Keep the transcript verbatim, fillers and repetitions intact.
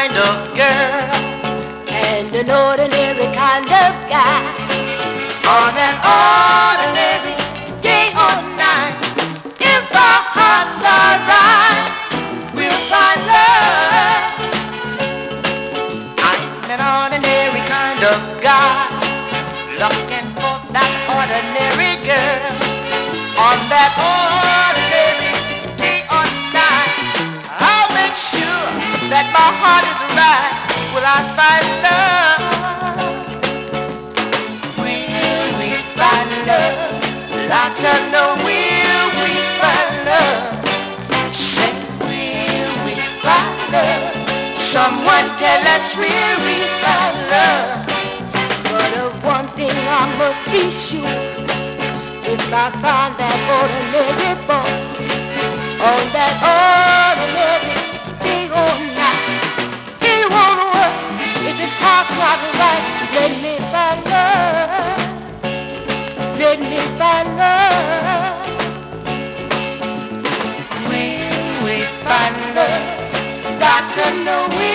kind of girl and an ordinary kind of guy. On an ordinary day or night, if our hearts are right, we'll find love. I'm an ordinary kind of guy, looking for that ordinary girl. On that ordinary day or night, I'll make sure that my heart is right. Will I find love? Will we find love? Like to know, will we find love? Say, will we find love? Someone tell us, will we find love? But of one thing I must be sure, if I find that ordinary boy on that ordinary day or night, he won't work if his heart's not right. Let me find love. Let me find love. Will we find love? Got to know.